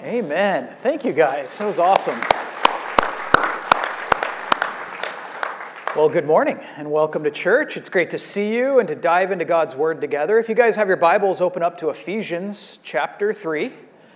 Amen. Thank you, guys. That was awesome. Well, good morning and welcome to church. It's great to see you and to dive into God's Word together. If you guys have your Bibles, open up to Ephesians chapter 3.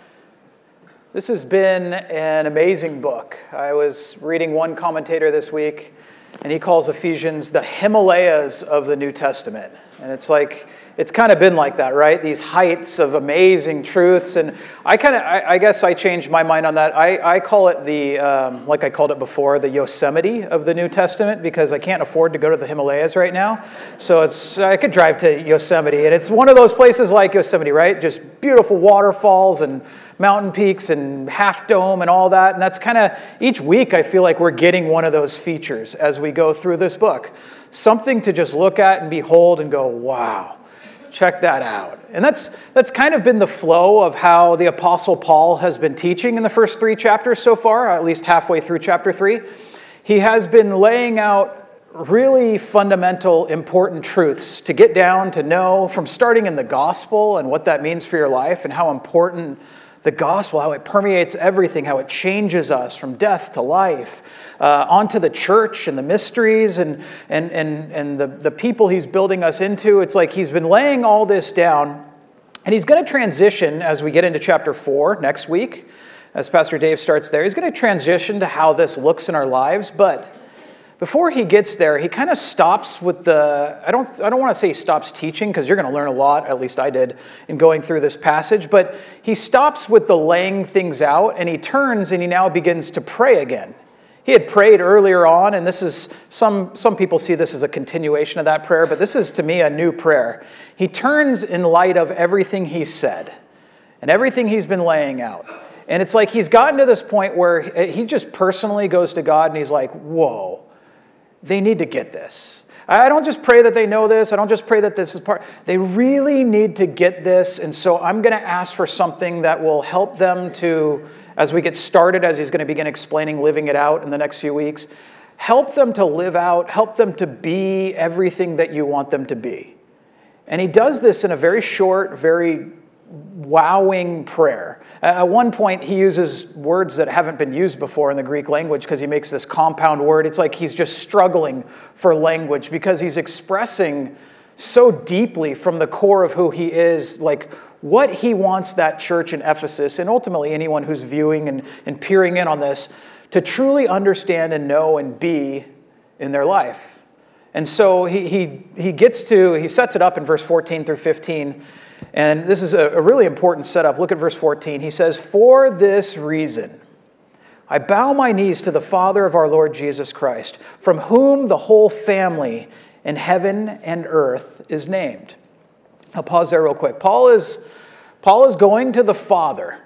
This has been an amazing book. I was reading one commentator this week, and he calls Ephesians the Himalayas of the New Testament. And it's kind of been like that, right? These heights of amazing truths. And I guess I changed my mind on that. I call it like I called it before, the Yosemite of the New Testament, because I can't afford to go to the Himalayas right now. So I could drive to Yosemite. And it's one of those places like Yosemite, right? Just beautiful waterfalls and mountain peaks and Half Dome and all that. And that's kind of, each week I feel like we're getting one of those features as we go through this book. Something to just look at and behold and go, wow, check that out. And that's kind of been the flow of how the Apostle Paul has been teaching in the first 3 chapters so far, at least halfway through chapter 3. He has been laying out really fundamental, important truths to get down to know, from starting in the gospel and what that means for your life and how important the gospel, how it permeates everything, how it changes us from death to life, onto the church and the mysteries and the people he's building us into. It's like he's been laying all this down, and he's going to transition as we get into chapter 4 next week, as Pastor Dave starts there. He's going to transition to how this looks in our lives, but before he gets there, he kind of stops with I don't want to say he stops teaching, because you're going to learn a lot, at least I did, in going through this passage, but he stops with the laying things out, and he turns and he now begins to pray again. He had prayed earlier on, and this is, some people see this as a continuation of that prayer, but this is to me a new prayer. He turns in light of everything he's said and everything he's been laying out. And it's like he's gotten to this point where he just personally goes to God and he's like, whoa. They need to get this. I don't just pray that they know this. I don't just pray that this is part. They really need to get this. And so I'm going to ask for something that will help them to, as we get started, as he's going to begin explaining living it out in the next few weeks, help them to live out, help them to be everything that you want them to be. And he does this in a very short, very wowing prayer. At one point, he uses words that haven't been used before in the Greek language because he makes this compound word. It's like he's just struggling for language because he's expressing so deeply from the core of who he is, like what he wants that church in Ephesus, and ultimately anyone who's viewing and peering in on this, to truly understand and know and be in their life. And so he sets it up in verse 14 through 15. And this is a really important setup. Look at verse 14. He says, "For this reason, I bow my knees to the Father of our Lord Jesus Christ, from whom the whole family in heaven and earth is named." I'll pause there real quick. Paul is going to the Father.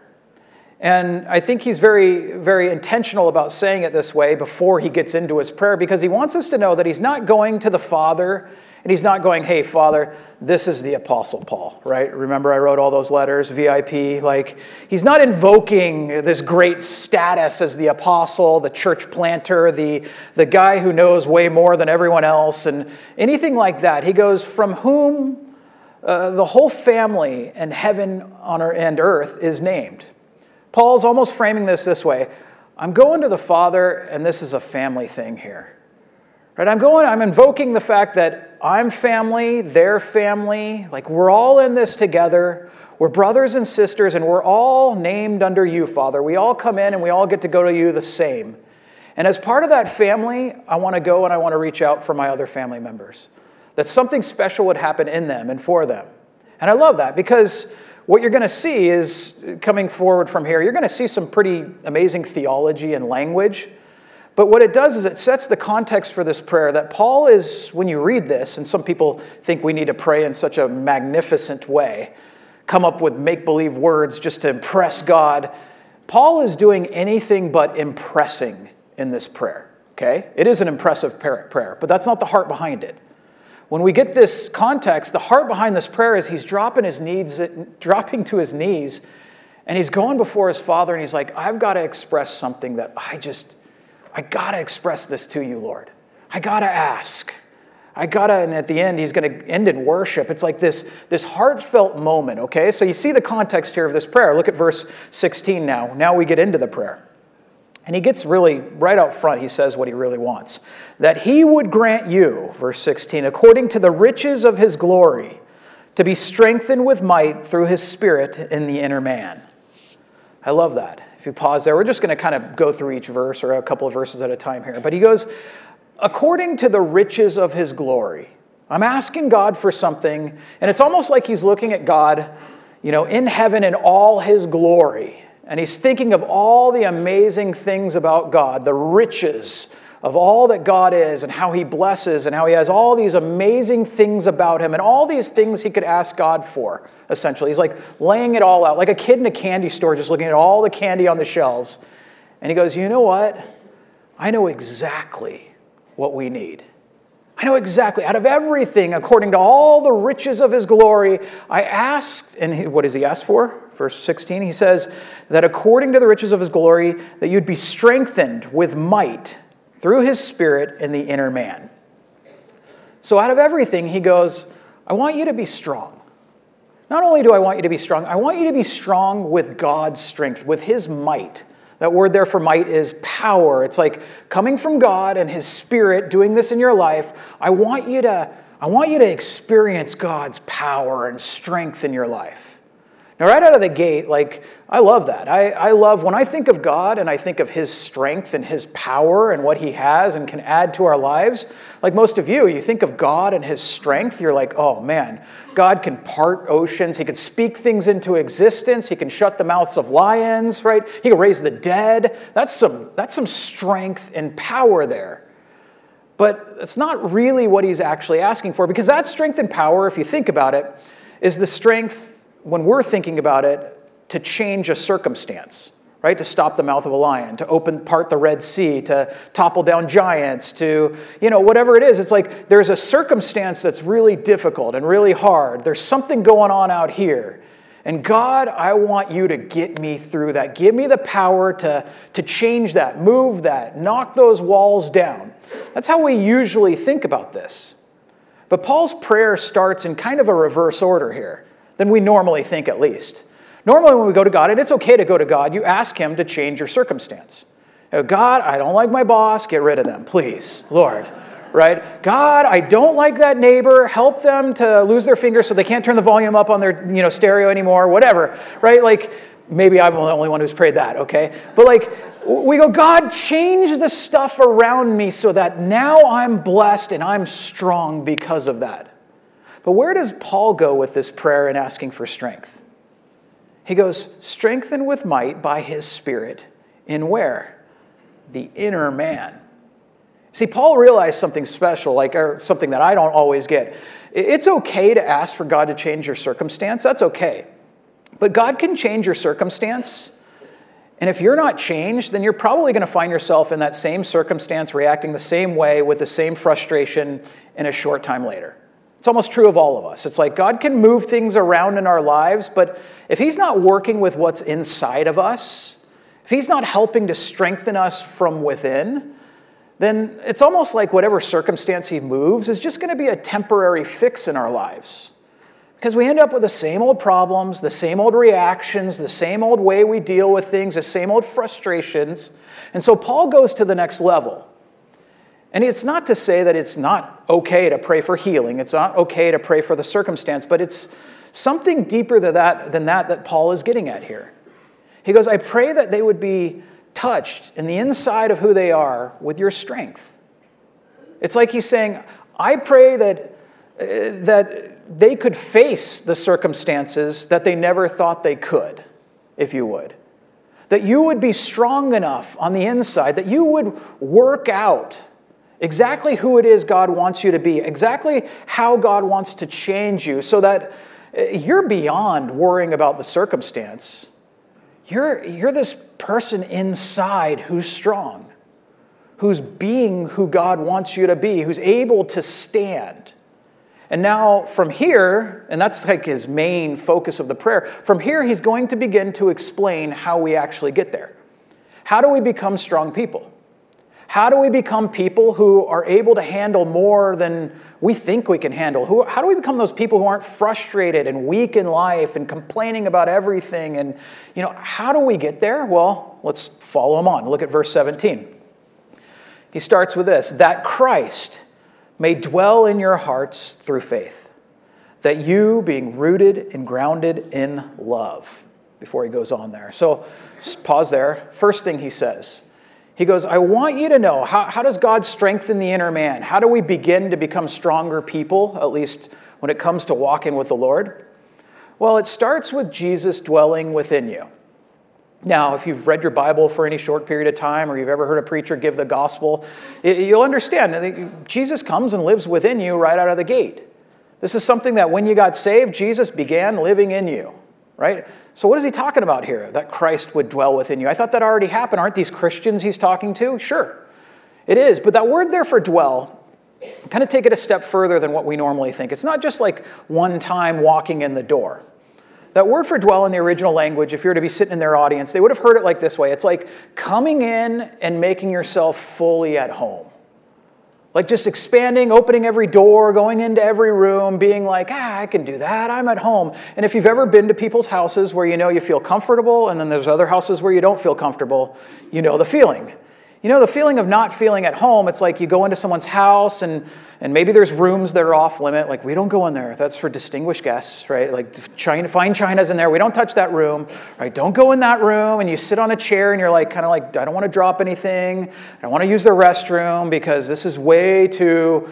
And I think he's very, very intentional about saying it this way before he gets into his prayer, because he wants us to know that he's not going to the Father and he's not going, "Hey, Father, this is the Apostle Paul," right? Remember I wrote all those letters, VIP? Like, he's not invoking this great status as the apostle, the church planter, the guy who knows way more than everyone else, and anything like that. He goes, "From whom the whole family in heaven and earth is named." Paul's almost framing this way. I'm going to the Father, and this is a family thing here. Right? I'm invoking the fact that I'm family, they're family, like we're all in this together. We're brothers and sisters, and we're all named under you, Father. We all come in and we all get to go to you the same. And as part of that family, I want to go and I want to reach out for my other family members. That something special would happen in them and for them. And I love that, because what you're going to see is, coming forward from here, you're going to see some pretty amazing theology and language. But what it does is it sets the context for this prayer that Paul is, when you read this, and some people think we need to pray in such a magnificent way, come up with make-believe words just to impress God. Paul is doing anything but impressing in this prayer, okay? It is an impressive prayer, but that's not the heart behind it. When we get this context, the heart behind this prayer is he's dropping to his knees, and he's going before his Father, and he's like, I've got to express something that I got to express this to you, Lord. I got to ask. and at the end, he's going to end in worship. It's like this heartfelt moment, okay? So you see the context here of this prayer. Look at verse 16 now. Now we get into the prayer. And he gets really, right out front, he says what he really wants. That he would grant you, verse 16, according to the riches of his glory, to be strengthened with might through his Spirit in the inner man. I love that. If you pause there, we're just going to kind of go through each verse or a couple of verses at a time here. But he goes, according to the riches of his glory. I'm asking God for something, and it's almost like he's looking at God, in heaven in all his glory. And he's thinking of all the amazing things about God, the riches of all that God is and how he blesses and how he has all these amazing things about him and all these things he could ask God for, essentially. He's like laying it all out, like a kid in a candy store just looking at all the candy on the shelves. And he goes, you know what? I know exactly what we need. I know exactly, out of everything, according to all the riches of his glory, I asked, and what does he ask for? Verse 16, he says that according to the riches of his glory, that you'd be strengthened with might through his Spirit in the inner man. So out of everything, he goes, I want you to be strong. Not only do I want you to be strong, I want you to be strong with God's strength, with his might. That word there for might is power. It's like coming from God and his Spirit doing this in your life. I want you to experience God's power and strength in your life. Now, right out of the gate, I love that. I love when I think of God and I think of his strength and his power and what he has and can add to our lives. Like most of you think of God and his strength. You're like, oh man, God can part oceans. He can speak things into existence. He can shut the mouths of lions, right? He can raise the dead. That's some strength and power there. But it's not really what he's actually asking for, because that strength and power, if you think about it, is the strength, when we're thinking about it, to change a circumstance, right? To stop the mouth of a lion, to part the Red Sea, to topple down giants, to, whatever it is. It's like there's a circumstance that's really difficult and really hard. There's something going on out here. And God, I want you to get me through that. Give me the power to change that, move that, knock those walls down. That's how we usually think about this. But Paul's prayer starts in kind of a reverse order here than we normally think, at least. Normally when we go to God, and it's okay to go to God, you ask him to change your circumstance. God, I don't like my boss, get rid of them, please, Lord. Right? God, I don't like that neighbor, help them to lose their finger so they can't turn the volume up on their stereo anymore, whatever. Right? Like, maybe I'm the only one who's prayed that, okay? But we go, God, change the stuff around me so that now I'm blessed and I'm strong because of that. But where does Paul go with this prayer and asking for strength? He goes, strengthened with might by his Spirit in where? The inner man. See, Paul realized something special, or something that I don't always get. It's okay to ask for God to change your circumstance. That's okay. But God can change your circumstance. And if you're not changed, then you're probably going to find yourself in that same circumstance, reacting the same way with the same frustration in a short time later. It's almost true of all of us. It's like God can move things around in our lives, but if he's not working with what's inside of us, if he's not helping to strengthen us from within, then it's almost like whatever circumstance he moves is just going to be a temporary fix in our lives. Because we end up with the same old problems, the same old reactions, the same old way we deal with things, the same old frustrations. And so Paul goes to the next level. And it's not to say that it's not okay to pray for healing. It's not okay to pray for the circumstance, but it's something deeper than that Paul is getting at here. He goes, I pray that they would be touched in the inside of who they are with your strength. It's like he's saying, I pray that they could face the circumstances that they never thought they could, if you would. That you would be strong enough on the inside, that you would work out exactly who it is God wants you to be, exactly how God wants to change you, so that you're beyond worrying about the circumstance. You're this person inside who's strong, who's being who God wants you to be, who's able to stand. And now from here, and that's like his main focus of the prayer, from here he's going to begin to explain how we actually get there. How do we become strong people? How do we become people who are able to handle more than we think we can handle? How do we become those people who aren't frustrated and weak in life and complaining about everything? And, how do we get there? Well, let's follow him on. Look at verse 17. He starts with this, that Christ may dwell in your hearts through faith, that you, being rooted and grounded in love, before he goes on there. So pause there. First thing he says, he goes, I want you to know, how does God strengthen the inner man? How do we begin to become stronger people, at least when it comes to walking with the Lord? Well, it starts with Jesus dwelling within you. Now, if you've read your Bible for any short period of time or you've ever heard a preacher give the gospel, you'll understand Jesus comes and lives within you right out of the gate. This is something that when you got saved, Jesus began living in you, right? So what is he talking about here? That Christ would dwell within you. I thought that already happened. Aren't these Christians he's talking to? Sure, it is. But that word there for dwell, kind of take it a step further than what we normally think. It's not just like one time walking in the door. That word for dwell in the original language, if you were to be sitting in their audience, they would have heard it like this way. It's like coming in and making yourself fully at home. Like just expanding, opening every door, going into every room, being like, I can do that, I'm at home. And if you've ever been to people's houses where you feel comfortable, and then there's other houses where you don't feel comfortable, you know the feeling. You know the feeling of not feeling at home. It's like you go into someone's house and maybe there's rooms that are off limit. Like, we don't go in there. That's for distinguished guests, right? Like, fine china's in there. We don't touch that room, right? Don't go in that room. And you sit on a chair and you're like, kind of like, I don't want to drop anything. I don't want to use the restroom because this is way too,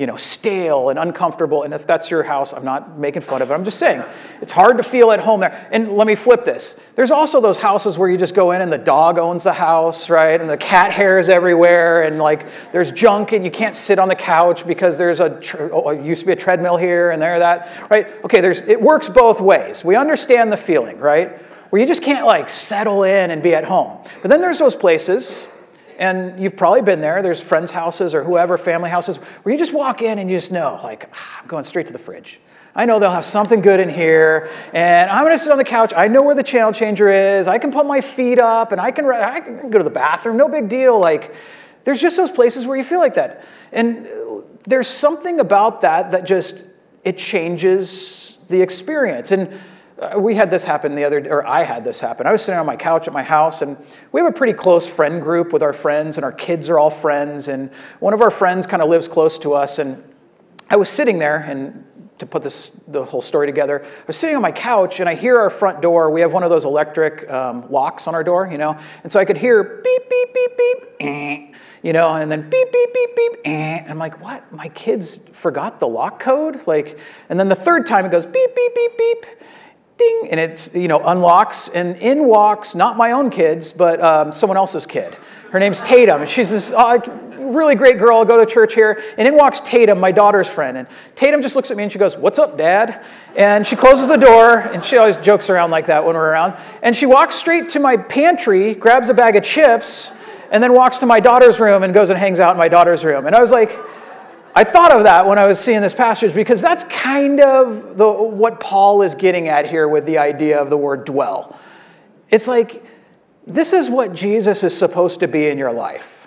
stale and uncomfortable. And if that's your house, I'm not making fun of it. I'm just saying, it's hard to feel at home there. And let me flip this. There's also those houses where you just go in and the dog owns the house, right? And the cat hair is everywhere. And like, there's junk and you can't sit on the couch because there's used to be a treadmill here and there, that, right? Okay, it works both ways. We understand the feeling, right? Where you just can't like settle in and be at home. But then there's those places, and you've probably been there, there's friends' houses or whoever, family houses, where you just walk in and you just know, like, I'm going straight to the fridge. I know they'll have something good in here, and I'm going to sit on the couch. I know where the channel changer is. I can put my feet up, and I can go to the bathroom. No big deal. Like, there's just those places where you feel like that. And there's something about that just, it changes the experience. And we had this happen I had this happen. I was sitting on my couch at my house, and we have a pretty close friend group with our friends, and our kids are all friends, and one of our friends kind of lives close to us, and I was sitting there, and to put the whole story together, I was sitting on my couch, and I hear our front door. We have one of those electric locks on our door, and so I could hear beep, beep, beep, beep, and then beep, beep, beep, beep, and I'm like, what? My kids forgot the lock code? And then the third time it goes beep, beep, beep, beep, ding, and it's, unlocks, and in walks, not my own kids, but someone else's kid. Her name's Tatum, and she's this really great girl. I go to church here, and in walks Tatum, my daughter's friend, and Tatum just looks at me and she goes, "What's up, Dad?" And she closes the door, and she always jokes around like that when we're around, and she walks straight to my pantry, grabs a bag of chips, and then walks to my daughter's room and goes and hangs out in my daughter's room. And I was like, I thought of that when I was seeing this passage, because that's kind of what Paul is getting at here with the idea of the word dwell. It's like, this is what Jesus is supposed to be in your life.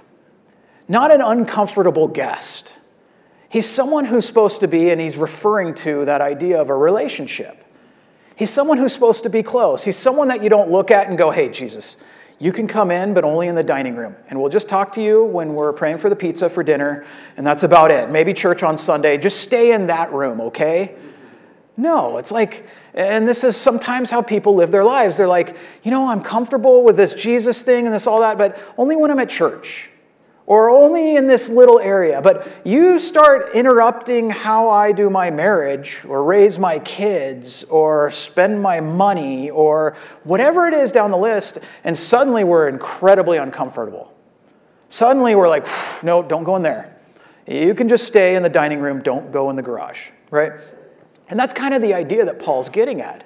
Not an uncomfortable guest. He's someone who's supposed to be, and he's referring to that idea of a relationship. He's someone who's supposed to be close. He's someone that you don't look at and go, "Hey, Jesus, you can come in, but only in the dining room. And we'll just talk to you when we're praying for the pizza for dinner, and that's about it. Maybe church on Sunday. Just stay in that room, okay?" No, it's like, and this is sometimes how people live their lives. They're like, I'm comfortable with this Jesus thing and this all that, but only when I'm at church. Or only in this little area. But you start interrupting how I do my marriage, or raise my kids, or spend my money, or whatever it is down the list, and suddenly we're incredibly uncomfortable. Suddenly we're like, no, don't go in there. You can just stay in the dining room, don't go in the garage, right? And that's kind of the idea that Paul's getting at.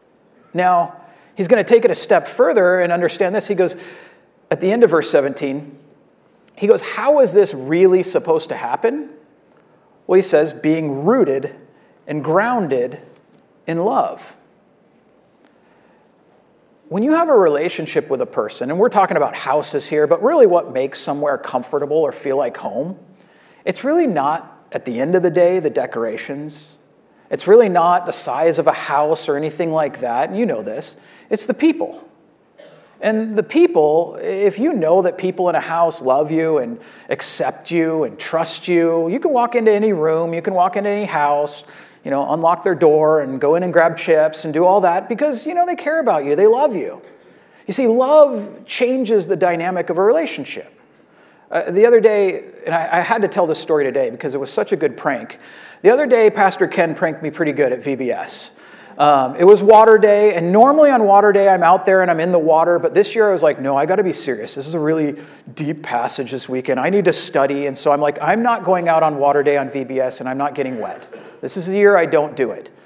Now, he's going to take it a step further and understand this. He goes, at the end of verse 17, he goes, how is this really supposed to happen? Well, he says, being rooted and grounded in love. when you have a relationship with a person, and we're talking about houses here, but really what makes somewhere comfortable or feel like home, it's really not, at the end of the day, the decorations. It's really not the size of a house or anything like that, and you know this. It's the people. And the people, if you know that people in a house love you and accept you and trust you, you can walk into any room, you can walk into any house, unlock their door and go in and grab chips and do all that because, they care about you, they love you. You see, love changes the dynamic of a relationship. The other day, and I had to tell this story today because it was such a good prank. The other day, Pastor Ken pranked me pretty good at VBS. It was water day, and normally on water day, I'm out there and I'm in the water, but this year I was like, no, I got to be serious. This is a really deep passage this weekend. I need to study, and so I'm like, I'm not going out on water day on VBS, and I'm not getting wet. This is the year I don't do it.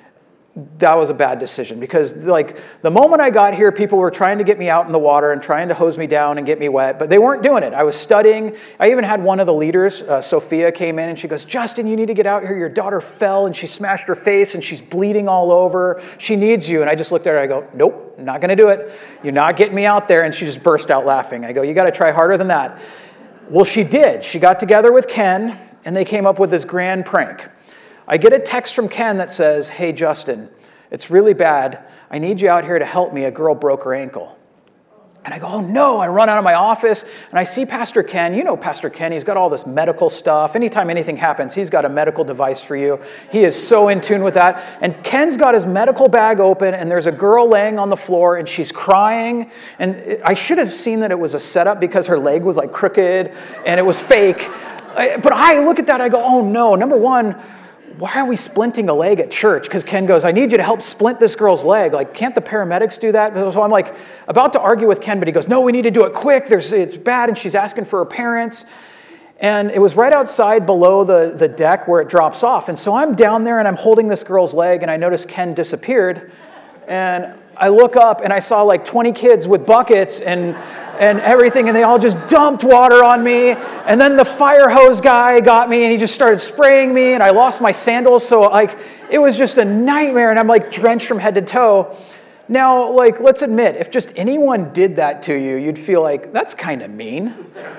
That was a bad decision because the moment I got here, people were trying to get me out in the water and trying to hose me down and get me wet, but they weren't doing it. I was studying. I even had one of the leaders, Sophia, came in and she goes, Justin, you need to get out here. Your daughter fell and she smashed her face and she's bleeding all over. She needs you. And I just looked at her. I go, nope, I'm not going to do it. You're not getting me out there. And she just burst out laughing. I go, you got to try harder than that. Well, she did. She got together with Ken and they came up with this grand prank. I get a text from Ken that says, hey, Justin, it's really bad. I need you out here to help me. A girl broke her ankle. And I go, oh no. I run out of my office and I see Pastor Ken. You know Pastor Ken, he's got all this medical stuff. Anytime anything happens, he's got a medical device for you. He is so in tune with that. And Ken's got his medical bag open and there's a girl laying on the floor and she's crying. And I should have seen that it was a setup because her leg was like crooked and it was fake. But I look at that, I go, oh no. Number one, why are we splinting a leg at church? Because Ken goes, I need you to help splint this girl's leg. Like, can't the paramedics do that? So I'm like about to argue with Ken, but he goes, no, we need to do it quick. It's bad. And she's asking for her parents. And it was right outside below the deck where it drops off. And so I'm down there and I'm holding this girl's leg and I notice Ken disappeared. And I look up and I saw like 20 kids with buckets and everything, and they all just dumped water on me. And then the fire hose guy got me, and he just started spraying me, and I lost my sandals. So it was just a nightmare, and I'm drenched from head to toe. Now, let's admit, if just anyone did that to you, you'd feel like, that's kind of mean.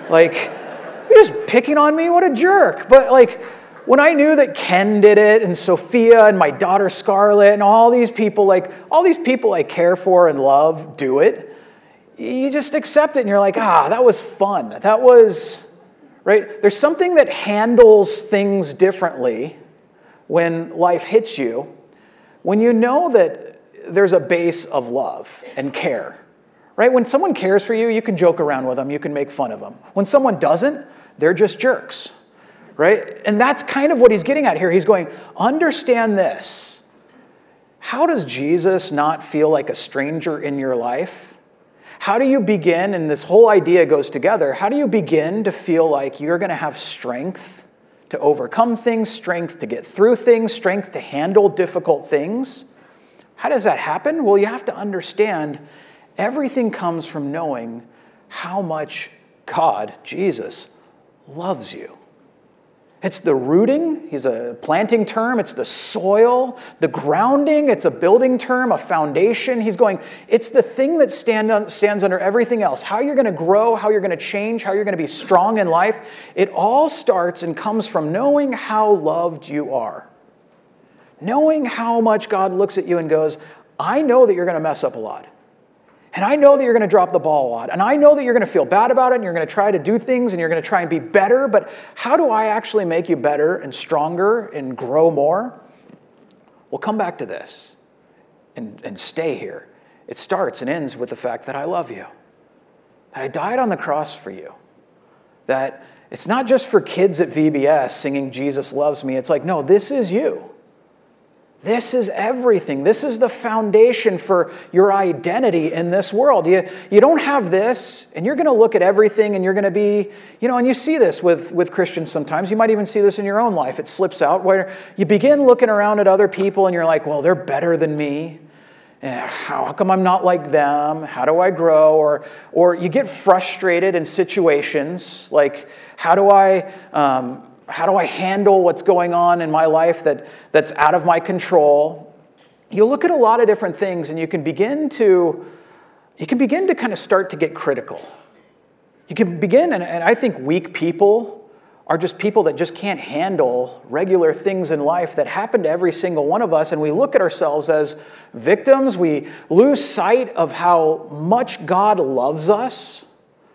You're just picking on me? What a jerk. But when I knew that Ken did it, and Sophia, and my daughter Scarlett, and all these people I care for and love do it, you just accept it and you're like, that was fun. That was, right? There's something that handles things differently when life hits you, when you know that there's a base of love and care, right? When someone cares for you, you can joke around with them, you can make fun of them. When someone doesn't, they're just jerks, right? And that's kind of what he's getting at here. He's going, understand this. How does Jesus not feel like a stranger in your life? How do you begin, and this whole idea goes together, how do you begin to feel like you're going to have strength to overcome things, strength to get through things, strength to handle difficult things? How does that happen? Well, you have to understand everything comes from knowing how much God, Jesus, loves you. It's the rooting, he's a planting term. It's the soil, the grounding. It's a building term, a foundation. He's going, it's the thing that stands under everything else. How you're going to grow, how you're going to change, how you're going to be strong in life. It all starts and comes from knowing how loved you are. Knowing how much God looks at you and goes, I know that you're going to mess up a lot. And I know that you're going to drop the ball a lot. And I know that you're going to feel bad about it and you're going to try to do things and you're going to try and be better. But how do I actually make you better and stronger and grow more? We'll come back to this and stay here. It starts and ends with the fact that I love you. That I died on the cross for you. That it's not just for kids at VBS singing Jesus loves me. It's like, no, this is you. This is everything. This is the foundation for your identity in this world. You don't have this, and you're going to look at everything, and you're going to be, and you see this with Christians sometimes. You might even see this in your own life. It slips out where you begin looking around at other people, and you're like, well, they're better than me. How come I'm not like them? How do I grow? Or you get frustrated in situations like, how do I handle what's going on in my life that's out of my control? You look at a lot of different things and you can begin to you can begin to kind of start to get critical. You can begin, and I think weak people are just people that just can't handle regular things in life that happen to every single one of us, and we look at ourselves as victims. We lose sight of how much God loves us.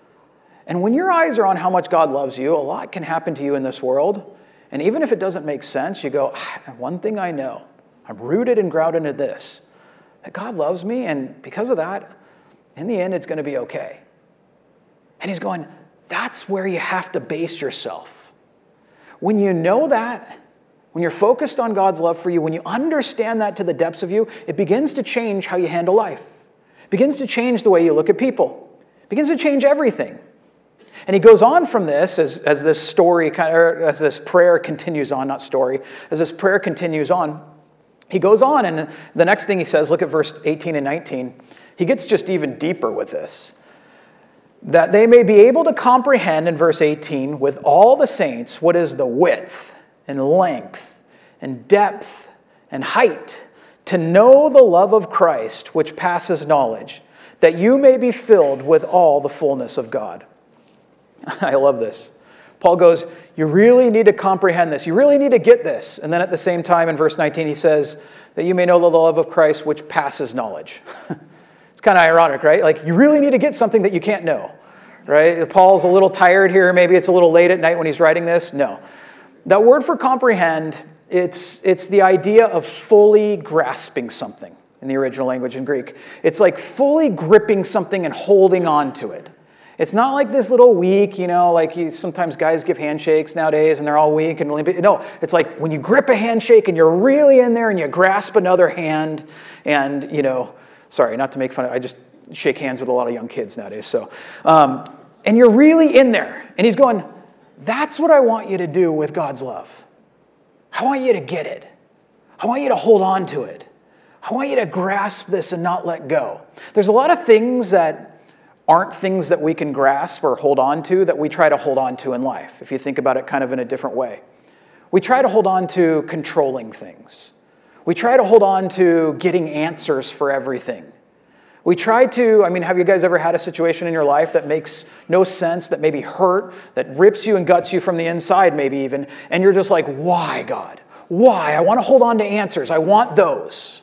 And when your eyes are on how much God loves you, a lot can happen to you in this world. And even if it doesn't make sense, you go, one thing I know, I'm rooted and grounded into this, that God loves me, and because of that, in the end, it's going to be okay. And he's going, that's where you have to base yourself. When you know that, when you're focused on God's love for you, when you understand that to the depths of you, it begins to change how you handle life. It begins to change the way you look at people. It begins to change everything. And he goes on from this as this story, as this prayer continues on, not story, as this prayer continues on, he goes on, and the next thing he says, look at verse 18 and 19, he gets just even deeper with this. That they may be able to comprehend, in verse 18, with all the saints, what is the width and length and depth and height, to know the love of Christ, which passes knowledge, that you may be filled with all the fullness of God. I love this. Paul goes, you really need to comprehend this. You really need to get this. And then at the same time, in verse 19, he says, that you may know the love of Christ, which passes knowledge. It's kind of ironic, right? Like, you really need to get something that you can't know, right? Paul's a little tired here. Maybe it's a little late at night when he's writing this. No. That word for comprehend, it's the idea of fully grasping something in the original language in Greek. It's like fully gripping something and holding on to it. It's not like this little weak, like sometimes guys give handshakes nowadays and they're all weak and limpy. No, it's like when you grip a handshake and you're really in there and you grasp another hand and, sorry, not to make fun of, I just shake hands with a lot of young kids nowadays. So, and you're really in there. And he's going, that's what I want you to do with God's love. I want you to get it. I want you to hold on to it. I want you to grasp this and not let go. There's a lot of things that aren't things that we can grasp or hold on to that we try to hold on to in life, if you think about it kind of in a different way. We try to hold on to controlling things. We try to hold on to getting answers for everything. We try to, have you guys ever had a situation in your life that makes no sense, that maybe hurt, that rips you and guts you from the inside maybe even, and you're just like, why, God? Why? I want to hold on to answers. I want those.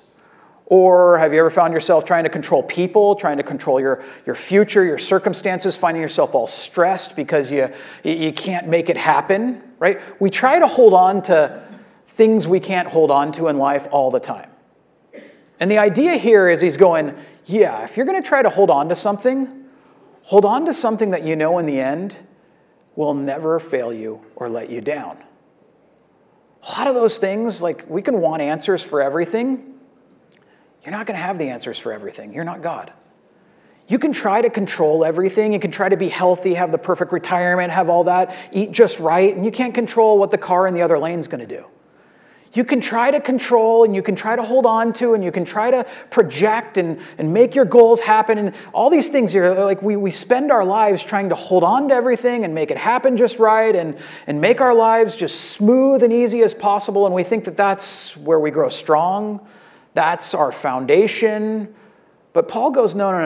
Or have you ever found yourself trying to control people, trying to control your future, your circumstances, finding yourself all stressed because you can't make it happen, right? We try to hold on to things we can't hold on to in life all the time. And the idea here is he's going, if you're going to try to hold on to something that you know in the end will never fail you or let you down. A lot of those things, like we can want answers for everything. You're not going to have the answers for everything. You're not God. You can try to control everything. You can try to be healthy, have the perfect retirement, have all that, eat just right, and you can't control what the car in the other lane is going to do. You can try to control, and you can try to hold on to, and you can try to project and make your goals happen, and all these things here. Like we spend our lives trying to hold on to everything and make it happen just right and make our lives just smooth and easy as possible, and we think that that's where we grow strong. That's our foundation. But Paul goes, no.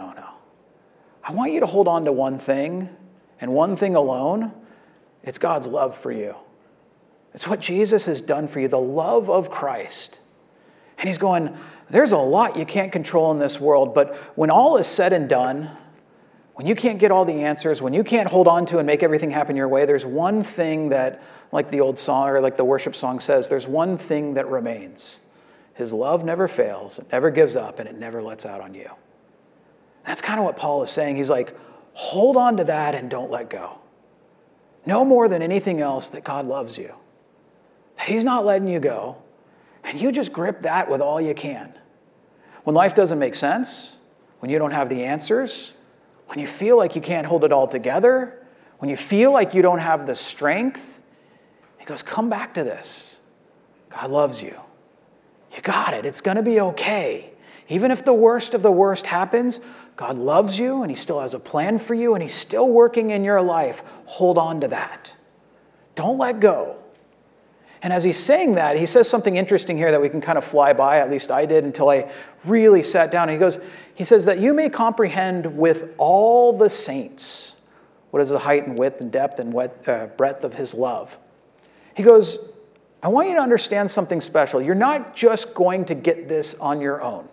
I want you to hold on to one thing, and one thing alone. It's God's love for you. It's what Jesus has done for you, the love of Christ. And he's going, there's a lot you can't control in this world, but when all is said and done, when you can't get all the answers, when you can't hold on to and make everything happen your way, there's one thing that, like the old song, or like the worship song says, there's one thing that remains. His love never fails, it never gives up, and it never lets out on you. That's kind of what Paul is saying. He's like, hold on to that and don't let go. No more than anything else that God loves you. That he's not letting you go. And you just grip that with all you can. When life doesn't make sense, when you don't have the answers, when you feel like you can't hold it all together, when you feel like you don't have the strength, he goes, come back to this. God loves you. You got it. It's going to be okay. Even if the worst of the worst happens, God loves you and he still has a plan for you and he's still working in your life. Hold on to that. Don't let go. And as he's saying that, he says something interesting here that we can kind of fly by, at least I did until I really sat down. He says that you may comprehend with all the saints what is the height and width and depth and breadth of his love. He goes, I want you to understand something special. You're not just going to get this on your own.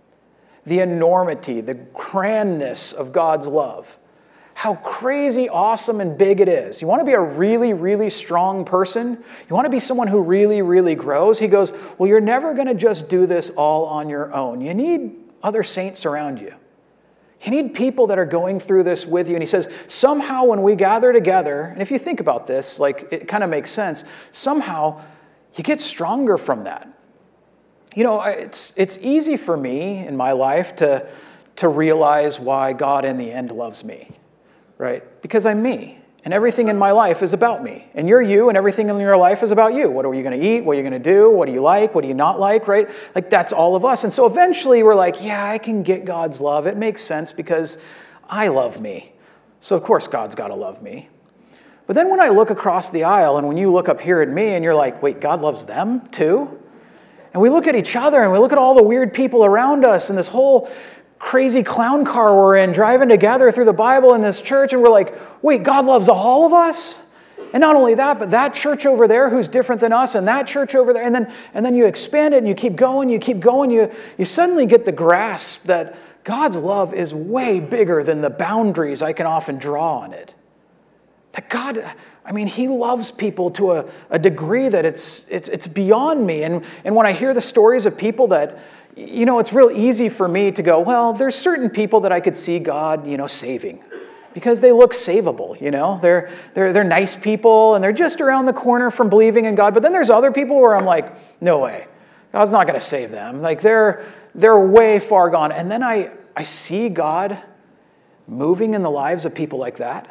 The enormity, the grandness of God's love. How crazy, awesome, and big it is. You want to be a really, really strong person? You want to be someone who really, really grows? He goes, well, you're never going to just do this all on your own. You need other saints around you. You need people that are going through this with you. And he says, somehow when we gather together, and if you think about this, like it kind of makes sense, somehow you get stronger from that. You know, it's easy for me in my life to realize why God in the end loves me. Right? Because I'm me, and everything in my life is about me. And you're you, and everything in your life is about you. What are you going to eat? What are you going to do? What do you like? What do you not like? Right? Like, that's all of us. And so eventually we're like, yeah, I can get God's love. It makes sense because I love me. So of course God's got to love me. But then when I look across the aisle, and when you look up here at me, and you're like, wait, God loves them too? And we look at each other, and we look at all the weird people around us, and this whole crazy clown car we're in, driving together through the Bible in this church, and we're like, wait, God loves all of us? And not only that, but that church over there who's different than us, and that church over there, and then you expand it, and you keep going, you suddenly get the grasp that God's love is way bigger than the boundaries I can often draw on it. That God, He loves people to a degree that it's beyond me. And when I hear the stories of people that, it's real easy for me to go, well, there's certain people that I could see God, saving because they look savable, They're nice people and they're just around the corner from believing in God. But then there's other people where I'm like, no way, God's not going to save them. Like they're way far gone. And then I see God moving in the lives of people like that.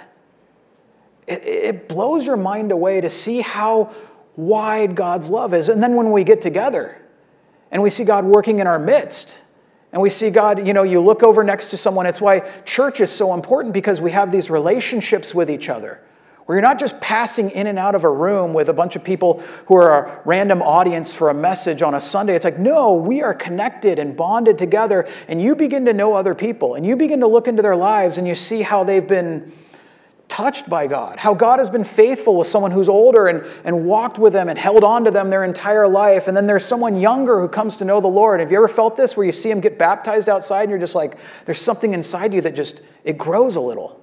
It blows your mind away to see how wide God's love is. And then when we get together and we see God working in our midst, and we see God, you look over next to someone. It's why church is so important, because we have these relationships with each other, where you're not just passing in and out of a room with a bunch of people who are a random audience for a message on a Sunday. It's like, no, we are connected and bonded together, and you begin to know other people, and you begin to look into their lives, and you see how they've been touched by God, how God has been faithful with someone who's older and walked with them and held on to them their entire life. And then there's someone younger who comes to know the Lord. Have you ever felt this, where you see them get baptized outside and you're just like, there's something inside you that it grows a little?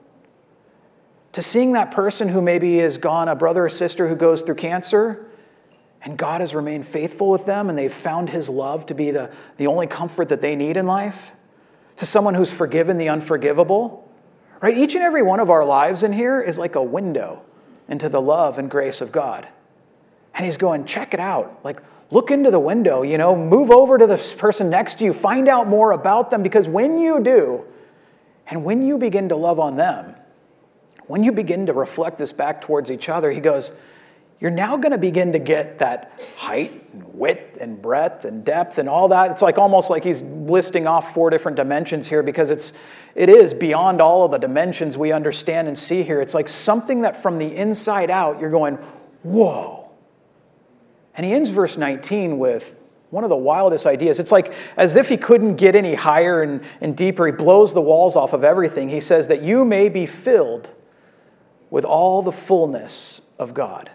To seeing that person who maybe is gone, a brother or sister who goes through cancer, and God has remained faithful with them, and they've found his love to be the only comfort that they need in life. To someone who's forgiven the unforgivable. Right? Each and every one of our lives in here is like a window into the love and grace of God. And he's going, check it out. Like, look into the window, move over to this person next to you, find out more about them, because when you do, and when you begin to love on them, when you begin to reflect this back towards each other, he goes, you're now going to begin to get that height and width and breadth and depth and all that. It's like almost like he's listing off 4 different dimensions here, because it is beyond all of the dimensions we understand and see here. It's like something that from the inside out, you're going, whoa. And he ends verse 19 with one of the wildest ideas. It's like as if he couldn't get any higher and deeper. He blows the walls off of everything. He says that you may be filled with all the fullness of God.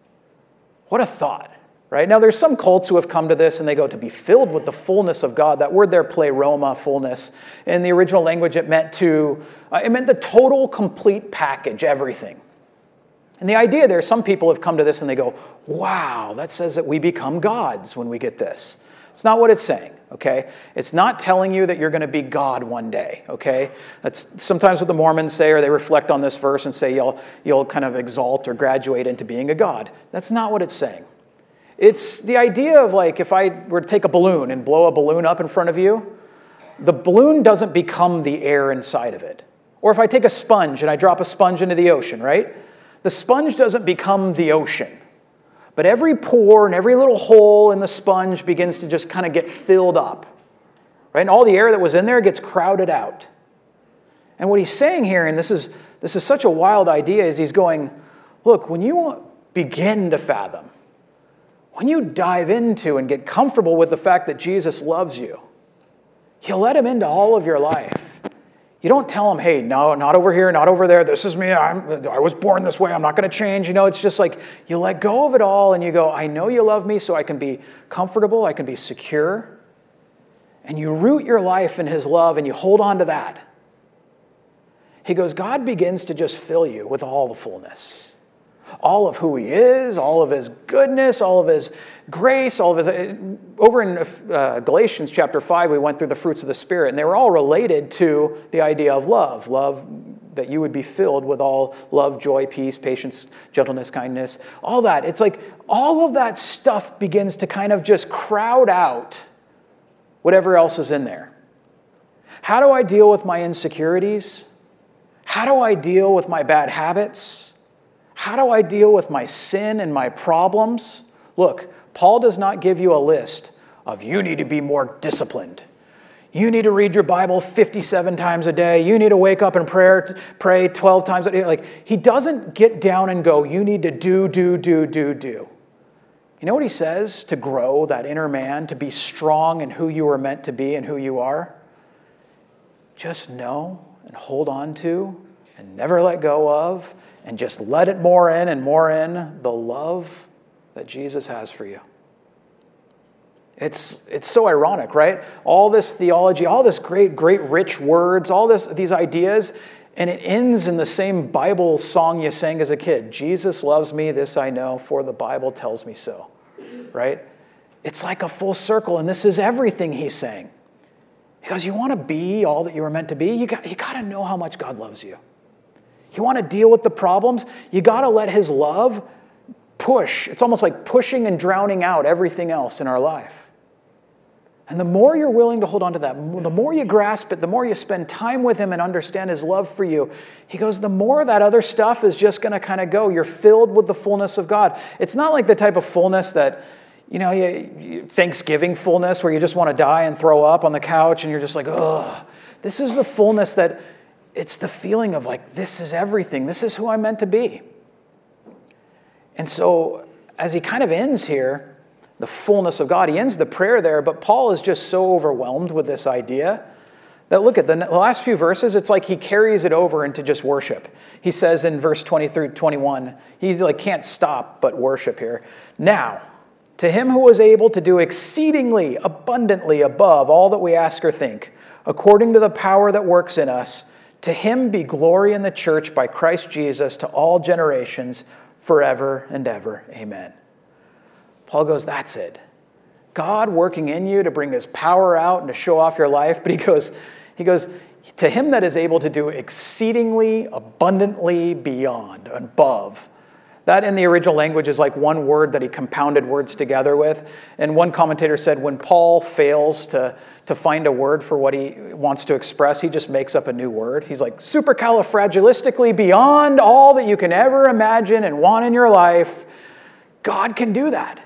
What a thought, right? Now, there's some cults who have come to this and they go, to be filled with the fullness of God. That word there, pleroma, fullness. In the original language, it meant the total, complete package, everything. And the idea there, some people have come to this and they go, wow, that says that we become gods when we get this. It's not what it's saying, okay? It's not telling you that you're going to be God one day, okay? That's sometimes what the Mormons say, or they reflect on this verse and say you'll kind of exalt or graduate into being a god. That's not what it's saying. It's the idea of like if I were to take a balloon and blow a balloon up in front of you, the balloon doesn't become the air inside of it. Or if I take a sponge and I drop a sponge into the ocean, right? The sponge doesn't become the ocean. But every pore and every little hole in the sponge begins to just kind of get filled up. Right? And all the air that was in there gets crowded out. And what he's saying here, and this is such a wild idea, is he's going, look, when you begin to fathom when you dive into and get comfortable with the fact that Jesus loves you, you let him into all of your life. You don't tell him, hey, no, not over here, not over there. This is me. I was born this way. I'm not going to change. It's just like you let go of it all and you go, I know you love me, so I can be comfortable. I can be secure. And you root your life in his love and you hold on to that. He goes, God begins to just fill you with all the fullness. All of who he is, all of his goodness, all of his grace, all of his... Over in Galatians chapter 5, we went through the fruits of the Spirit, and they were all related to the idea of love. Love, that you would be filled with all love, joy, peace, patience, gentleness, kindness, all that. It's like all of that stuff begins to kind of just crowd out whatever else is in there. How do I deal with my insecurities? How do I deal with my bad habits? How do I deal with my sin and my problems? Look, Paul does not give you a list of you need to be more disciplined. You need to read your Bible 57 times a day. You need to wake up and pray 12 times a day. Like, he doesn't get down and go, you need to do. You know what he says to grow that inner man, to be strong in who you were meant to be and who you are? Just know and hold on to and never let go of, and just let it more in and more in the love that Jesus has for you. It's so ironic, right? All this theology, all this great rich words, all these ideas, and it ends in the same Bible song you sang as a kid. Jesus loves me, this I know, for the Bible tells me so, right? It's like a full circle, and this is everything he's saying. Because you want to be all that you were meant to be, you got to know how much God loves you. You want to deal with the problems? You got to let his love push. It's almost like pushing and drowning out everything else in our life. And the more you're willing to hold on to that, the more you grasp it, the more you spend time with him and understand his love for you, he goes, the more that other stuff is just going to kind of go. You're filled with the fullness of God. It's not like the type of fullness that, Thanksgiving fullness where you just want to die and throw up on the couch and you're just like, ugh. This is the fullness that it's the feeling of like, this is everything. This is who I'm meant to be. And so as he kind of ends here, the fullness of God, he ends the prayer there, but Paul is just so overwhelmed with this idea that look at the last few verses, it's like he carries it over into just worship. He says in verse 20 through 21, he can't stop but worship here. Now, to him who was able to do exceedingly abundantly above all that we ask or think, according to the power that works in us, to him be glory in the church by Christ Jesus to all generations, forever and ever. Amen. Paul goes, that's it. God working in you to bring his power out and to show off your life. But he goes, to him that is able to do exceedingly abundantly beyond, above. That in the original language is like one word that he compounded words together with. And one commentator said when Paul fails to find a word for what he wants to express, he just makes up a new word. He's like, supercalifragilistically beyond all that you can ever imagine and want in your life. God can do that.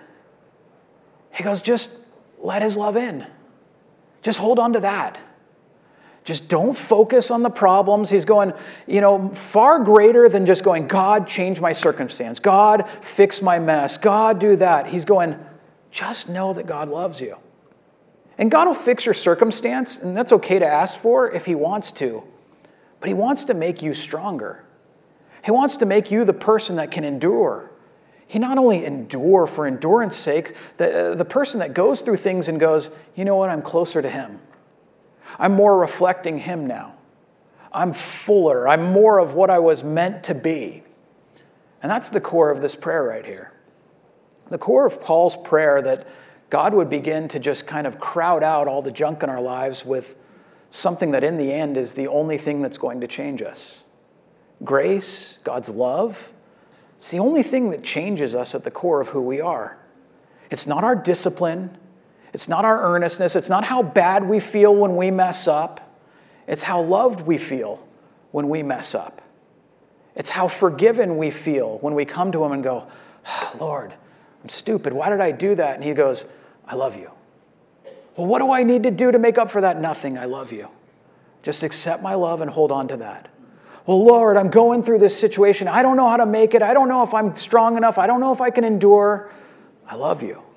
He goes, just let his love in. Just hold on to that. Just don't focus on the problems. He's going, far greater than just going, God, change my circumstance. God, fix my mess. God, do that. He's going, just know that God loves you. And God will fix your circumstance, and that's okay to ask for if he wants to. But he wants to make you stronger. He wants to make you the person that can endure. He not only endure for endurance sake, the person that goes through things and goes, you know what, I'm closer to him. I'm more reflecting him now. I'm fuller. I'm more of what I was meant to be. And that's the core of this prayer right here. The core of Paul's prayer that God would begin to just kind of crowd out all the junk in our lives with something that in the end is the only thing that's going to change us. Grace, God's love, it's the only thing that changes us at the core of who we are. It's not our discipline. It's not our earnestness. It's not how bad we feel when we mess up. It's how loved we feel when we mess up. It's how forgiven we feel when we come to him and go, oh, Lord, I'm stupid. Why did I do that? And he goes, I love you. Well, what do I need to do to make up for that? Nothing. I love you. Just accept my love and hold on to that. Well, Lord, I'm going through this situation. I don't know how to make it. I don't know if I'm strong enough. I don't know if I can endure. I love you.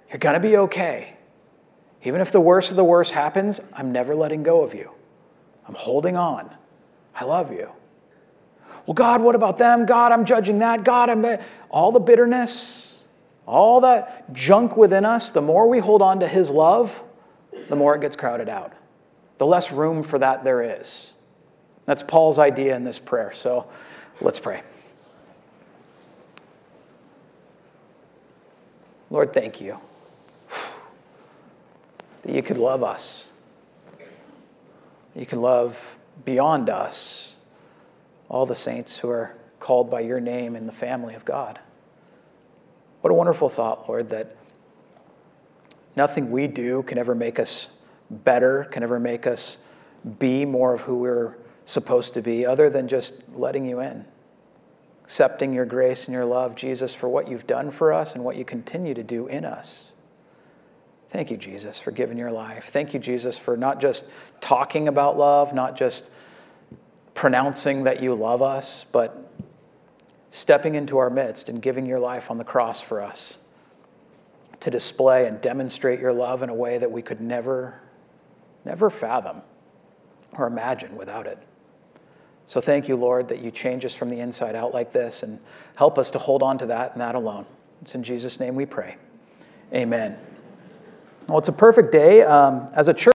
You're going to be okay. Even if the worst of the worst happens, I'm never letting go of you. I'm holding on. I love you. Well, God, what about them? God, I'm judging that. God, all the bitterness, all that junk within us, the more we hold on to his love, the more it gets crowded out. The less room for that there is. That's Paul's idea in this prayer. So let's pray. Lord, thank you that you could love us. You can love beyond us all the saints who are called by your name in the family of God. What a wonderful thought, Lord, that nothing we do can ever make us better, can ever make us be more of who we're supposed to be, other than just letting you in. Accepting your grace and your love, Jesus, for what you've done for us and what you continue to do in us. Thank you, Jesus, for giving your life. Thank you, Jesus, for not just talking about love, not just pronouncing that you love us, but stepping into our midst and giving your life on the cross for us to display and demonstrate your love in a way that we could never fathom or imagine without it. So thank you, Lord, that you change us from the inside out like this and help us to hold on to that and that alone. It's in Jesus' name we pray. Amen. Well, it's a perfect day. As a church,